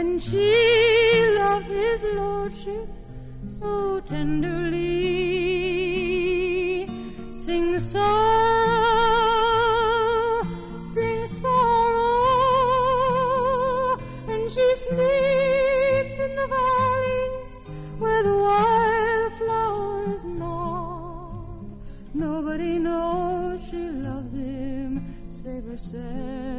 and she loved his lordship so tenderly. Sing sorrow, sing sorrow, and she sleeps in the valley where the wildflowers nod. Nobody knows she loves him save herself.